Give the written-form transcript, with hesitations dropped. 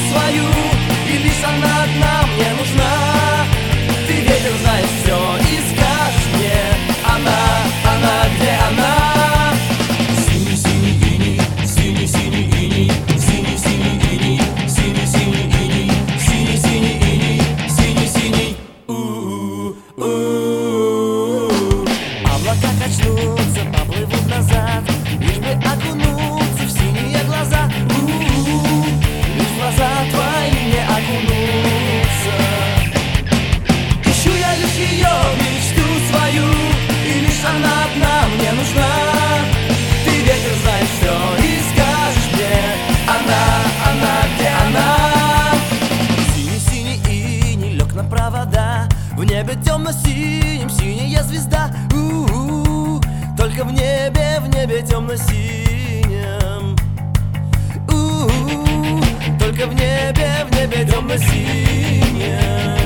свою, и лишь она одна мне нужна. Ты, ветер, знаешь все и скажешь мне: она, где она? Синий-синий иней, синий-синий иней, синий-синий иней, синий-синий иней, синий-синий иней, синий-синий. Облака качнутся, поплывут назад, лишь бы окунуться в синие глаза. Лишь в глаза твои не окунуться. Ищу я лишь ее, мечту свою, и лишь она одна мне нужна. Ты, ветер, знаешь все и скажешь мне: она, где она? Синий-синий иней лег на провода, в небе темно-синим синяя звезда. Только в небе темно-синем. Только в небе темно-синем.